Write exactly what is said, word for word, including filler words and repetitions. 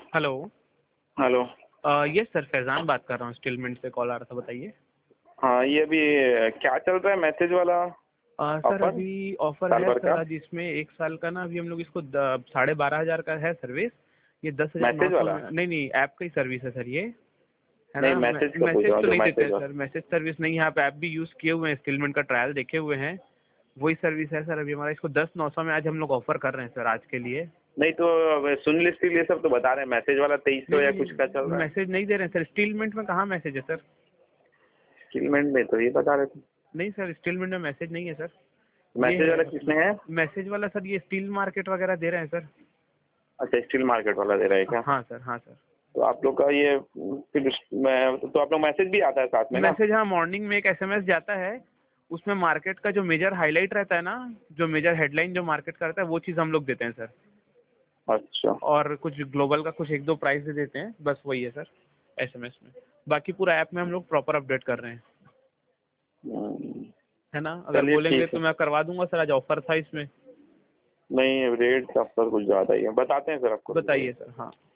Hello. Hello. Yes sir, Faizan बात कर रहा हूँ, स्टीलमिंट से कॉल आ रहा था, बताइए। हाँ, ये अभी क्या चल रहा है मैसेज वाला आ, सर ऑफर अभी ऑफर साल है भर सर, का आज इसमें एक साल का ना, अभी हम लोग इसको द- साढ़े बारह हज़ार का है सर्विस। ये दस हज़ार नौ मैसेज सौ वाला? में, नहीं नहीं, ऐप का ही सर्विस है सर ये, है नहीं, ना। मैसेज का पूछ मैसेज रहा हूँ, तो जो नहीं देते मैसेज हैं वाला। सर, मैसेज सर्विस नहीं है। आप ऐप भी यूज़ किए हुए हैं, स्टीलमिंट का ट्रायल देखे हुए हैं, वही सर्विस है सर। अभी हमारा इसको दस नौ सौ में आज हम लोग ऑफर कर रहे हैं सर, आज के लिए। नहीं तो अब सुन लिस्ट ये सब तो बता रहे हैं, मैसेज वाला तेईस नहीं सौ या कुछ का चल नहीं, रहा है। मैसेज नहीं दे रहे हैं सर, स्टीलमिंट में कहाँ मैसेज है सर। स्टीलमेंट में तो ये बता रहे थे। नहीं सर, स्टीलमिंट में मैसेज नहीं है सर। ये मैसेज वाला है किसमें है? मैसेज वाला सर, ये स्टील मार्केट वगैरह दे रहे हैं सर। अच्छा, स्टील मार्केट वाला दे रहा है क्या? हाँ सर, हाँ सर। तो आप लोग का ये फिर मैं तो आप लोग मैसेज भी आता है साथ में ना? मैसेज, हाँ, मॉर्निंग में एक एसएमएस जाता है, उसमें मार्केट का जो मेजर हाईलाइट रहता है ना, जो मेजर हेडलाइन जो मार्केट का रहता है, वो चीज़ हम लोग देते हैं सर। अच्छा। और कुछ ग्लोबल का कुछ एक दो प्राइस दे देते हैं, बस वही है सर एसएमएस में। बाकी पूरा ऐप में हम लोग प्रॉपर अपडेट कर रहे हैं, हम्म, है ना। अगर चलिए बोलेंगे ठीक तो है। मैं करवा दूंगा सर, आज ऑफर था इसमें। नहीं, रेट का पर कुछ ज़्यादा ही है, बताते हैं सर आपको। बताइए सर। हाँ।